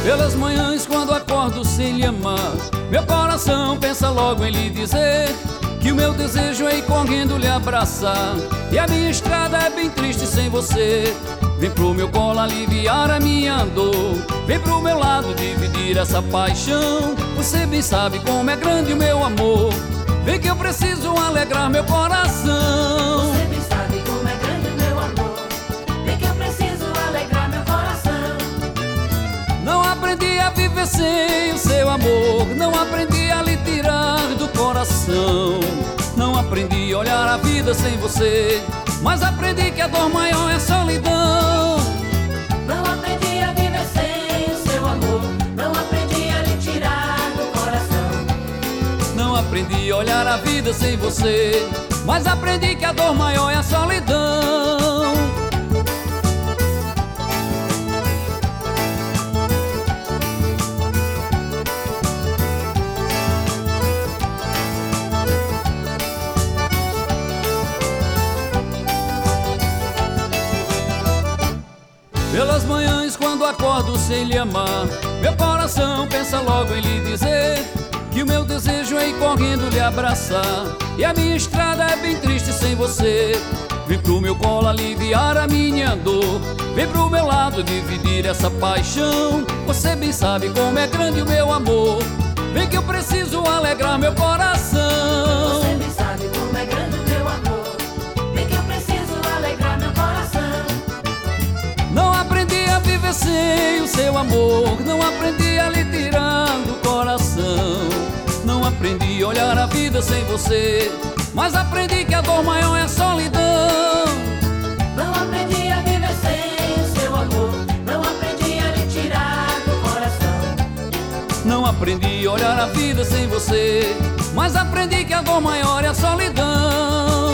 Pelas manhãs quando acordo sem lhe amar, meu coração pensa logo em lhe dizer que o meu desejo é ir correndo lhe abraçar. E a minha estrada é bem triste sem você. Vem pro meu colo aliviar a minha dor, vem pro meu lado dividir essa paixão. Você bem sabe como é grande o meu amor, vem que eu preciso alegrar meu coração. Você bem sabe como é grande o meu amor, vem que eu preciso alegrar meu coração. Não aprendi a viver sem o seu amor, não aprendi a lhe tirar do coração. Não aprendi a olhar a vida sem você, mas aprendi que a dor maior é a solidão. Não aprendi a viver sem o seu amor, não aprendi a lhe tirar do coração. Não aprendi a olhar a vida sem você, mas aprendi que a dor maior é a solidão. Pelas manhãs quando acordo sem lhe amar, meu coração pensa logo em lhe dizer que o meu desejo é ir correndo lhe abraçar. E a minha estrada é bem triste sem você. Vem pro meu colo aliviar a minha dor, vem pro meu lado dividir essa paixão. Você bem sabe como é grande o meu amor, vem que eu preciso alegrar meu coração. Você bem sabe como é grande o meu amor, vem que eu preciso alegrar meu coração. Não aprendi a viver sem o seu amor, não aprendi a lhe tirar do coração. Não aprendi a olhar a vida sem você, mas aprendi que a dor maior é a solidão. Não aprendi a viver sem o seu amor, não aprendi a lhe tirar do coração. Não aprendi a olhar a vida sem você, mas aprendi que a dor maior é a solidão.